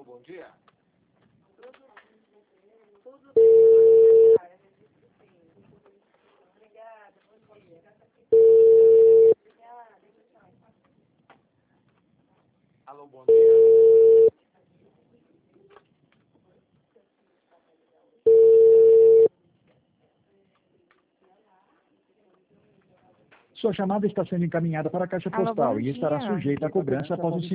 bom dia. Tudo bem, obrigada, bom dia. Obrigada. Alô, bom dia. Sua chamada está sendo encaminhada para a caixa Alô, postal bom e estará dia. sujeita a cobrança após o